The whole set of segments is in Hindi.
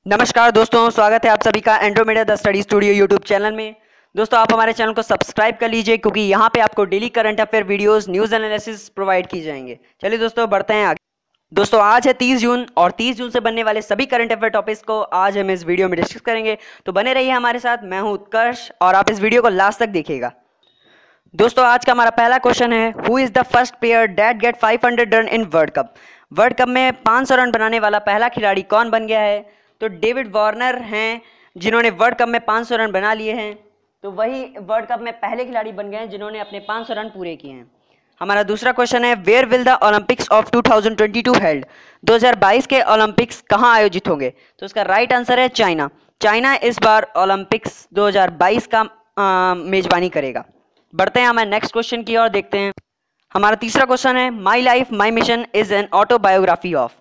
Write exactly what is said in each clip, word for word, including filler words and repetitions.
नमस्कार दोस्तों, स्वागत है आप सभी का Andromeda the study studio YouTube channel में। दोस्तों, आप हमारे चैनल को सब्सक्राइब कर लीजिए क्योंकि यहाँ पे आपको daily current affair videos, news analysis provide की जाएंगे। चलिए दोस्तों, बढ़ते हैं आगे। दोस्तों, आज है तीस जून और तीस जून से बनने वाले सभी करंट अफेयर टॉपिक्स को आज हम इस वीडियो में डिस्कस करेंगे। तो बने रहिए हमारे साथ। मैं हूँ उत्कर्ष और आप इस वीडियो को लास्ट तक देखिएगा। दोस्तों, आज का हमारा पहला क्वेश्चन है, who is the first player that get five hundred run in world cup. World cup में पाँच सौ रन बनाने वाला पहला खिलाड़ी कौन बन गया है? तो डेविड वार्नर हैं, जिन्होंने वर्ल्ड कप में पाँच सौ रन बना लिए हैं। तो वही वर्ल्ड कप में पहले खिलाड़ी बन गए हैं जिन्होंने अपने पाँच सौ रन पूरे किए हैं। हमारा दूसरा क्वेश्चन है, where will the Olympics of two thousand twenty two held. दो हज़ार बाईस के ओलंपिक्स कहाँ आयोजित होंगे? तो इसका राइट आंसर है चाइना। चाइना इस बार ओलंपिक्स दो हज़ार बाईस का आ, मेजबानी करेगा। बढ़ते हैं हमारे नेक्स्ट क्वेश्चन की ओर, देखते हैं। हमारा तीसरा क्वेश्चन है, my life my mission is an autobiography of.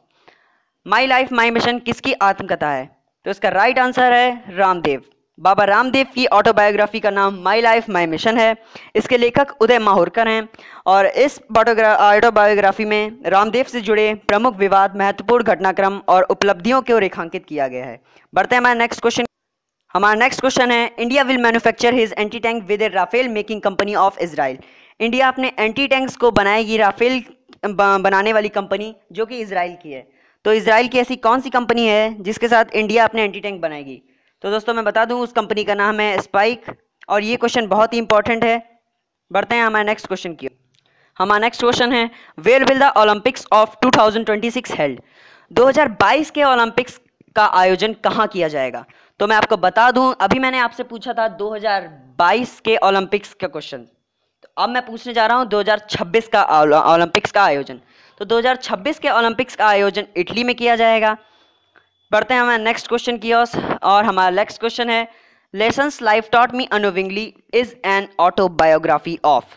My life my mission किसकी आत्मकथा है? तो इसका राइट आंसर है रामदेव। बाबा रामदेव की ऑटोबायोग्राफी का नाम माई लाइफ माई मिशन है। इसके लेखक उदय माहुरकर हैं और इस ऑटोबायोग्राफी में रामदेव से जुड़े प्रमुख विवाद, महत्वपूर्ण घटनाक्रम और उपलब्धियों को रेखांकित किया गया है। बढ़ते हैं हमारे नेक्स्ट क्वेश्चन। हमारा नेक्स्ट क्वेश्चन है, India will manufacture his anti tank with a Rafale making company of Israel. India अपने एंटी टैंक्स को बनाएगी राफेल बनाने वाली कंपनी जो कि इजराइल की है। तो इजराइल की ऐसी कौन सी कंपनी है जिसके साथ इंडिया अपने एंटी टैंक बनाएगी? तो दोस्तों, मैं बता दूं, उस कंपनी का नाम है स्पाइक और ये क्वेश्चन बहुत ही इंपॉर्टेंट है। बढ़ते हैं हमारे नेक्स्ट क्वेश्चन की। हमारा नेक्स्ट क्वेश्चन है, where will the Olympics of two thousand twenty six held. दो हज़ार बाईस के ओलंपिक्स का आयोजन कहाँ किया जाएगा? तो मैं आपको बता दूं, अभी मैंने आपसे पूछा था दो हज़ार बाईस के ओलंपिक्स का क्वेश्चन, तो अब मैं पूछने जा रहा हूं दो हज़ार छब्बीस का ओलंपिक्स का आयोजन। तो दो हज़ार छब्बीस के ओलंपिक्स का आयोजन इटली में किया जाएगा। बढ़ते हैं हमारे नेक्स्ट क्वेश्चन की ओर और हमारा नेक्स्ट क्वेश्चन है, lessons life taught me unknowingly is an autobiography of.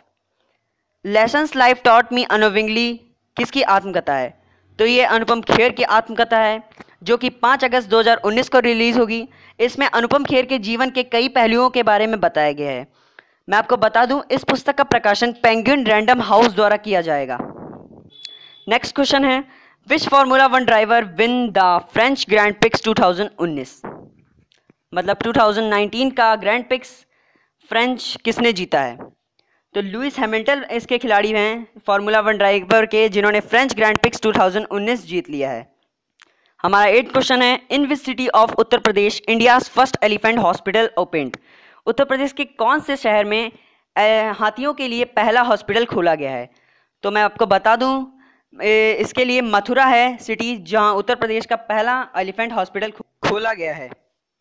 Lessons life taught me unknowingly किसकी आत्मकथा है? तो ये अनुपम खेर की आत्मकथा है जो कि पाँच अगस्त दो हज़ार उन्नीस को रिलीज होगी। इसमें अनुपम खेर के जीवन के कई पहलुओं के बारे में बताया गया है। मैं आपको बता दूं, इस पुस्तक का प्रकाशन पेंगुइन रैंडम हाउस द्वारा किया जाएगा। नेक्स्ट क्वेश्चन है, which formula one driver win the French Grand Prix two thousand उन्नीस। मतलब टू थाउजेंड नाइनटीन का ग्रैंड प्रिक्स फ्रेंच किसने जीता है? तो लुइस हैमिल्टन इसके खिलाड़ी हैं, फार्मूला वन ड्राइवर के, जिन्होंने French Grand Prix two thousand उन्नीस जीत लिया है। हमारा एट क्वेश्चन है, in which city of Uttar Pradesh India's first elephant hospital opened. Uttar Pradesh के कौन से शहर में हाथियों के लिए पहला हॉस्पिटल खोला गया है? तो मैं आपको बता दूं, इसके लिए मथुरा है सिटी जहां उत्तर प्रदेश का पहला एलिफेंट हॉस्पिटल खोला गया है।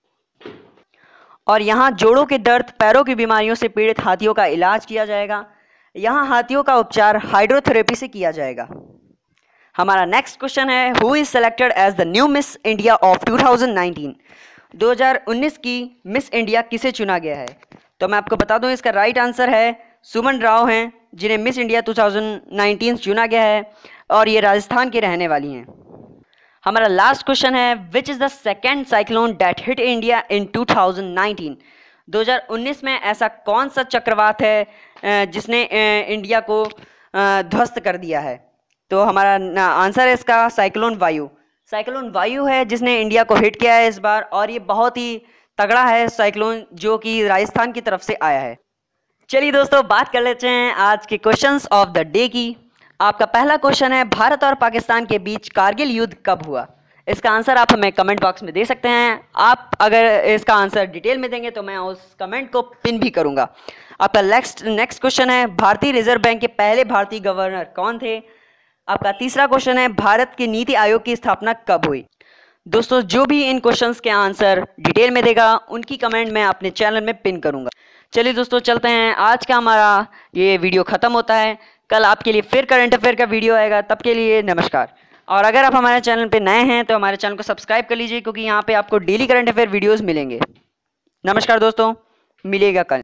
और यहां जोड़ों के दर्द, पैरों की बीमारियों से पीड़ित हाथियों का इलाज किया जाएगा। यहां हाथियों का उपचार हाइड्रोथेरेपी से किया जाएगा। हमारा नेक्स्ट क्वेश्चन है, who is selected as the new Miss India of two thousand nineteen. दो हज़ार उन्नीस की मिस इंडिया किसे चुना गया है? तो मैं आपको बता दूं, इसका राइट आंसर है सुमन राव हैं, जिन्हें Miss India two thousand nineteen चुना गया है और ये राजस्थान की रहने वाली हैं। हमारा लास्ट क्वेश्चन है, which is the second cyclone that hit India in two thousand nineteen. दो हज़ार उन्नीस में ऐसा कौन सा चक्रवात है जिसने इंडिया को ध्वस्त कर दिया है? तो हमारा आंसर है इसका साइक्लोन वायु। साइक्लोन वायु है जिसने इंडिया को हिट किया है इस बार, और ये बहुत ही तगड़ा है साइक्लोन जो कि राजस्थान की तरफ से आया है। चलिए दोस्तों, बात कर लेते हैं आज के क्वेश्चंस ऑफ द डे की। आपका पहला क्वेश्चन है, भारत और पाकिस्तान के बीच कारगिल युद्ध कब हुआ? इसका आंसर आप हमें कमेंट बॉक्स में दे सकते हैं। आप अगर इसका आंसर डिटेल में देंगे तो मैं उस कमेंट को पिन भी करूंगा। आपका नेक्स्ट नेक्स्ट क्वेश्चन है, भारतीय रिजर्व बैंक के पहले भारतीय गवर्नर कौन थे? आपका तीसरा क्वेश्चन है, भारत के नीति आयोग की स्थापना कब हुई? दोस्तों, जो भी इन क्वेश्चंस के आंसर डिटेल में देगा उनकी कमेंट मैं अपने चैनल में पिन करूंगा। चलिए दोस्तों, चलते हैं। आज का हमारा ये वीडियो खत्म होता है। कल आपके लिए फिर करंट अफेयर का वीडियो आएगा। तब के लिए नमस्कार। और अगर आप हमारे चैनल पे नए हैं तो हमारे चैनल को सब्सक्राइब कर लीजिए क्योंकि यहाँ पे आपको डेली करंट अफेयर वीडियोज़ मिलेंगे। नमस्कार दोस्तों, मिलेगा कल।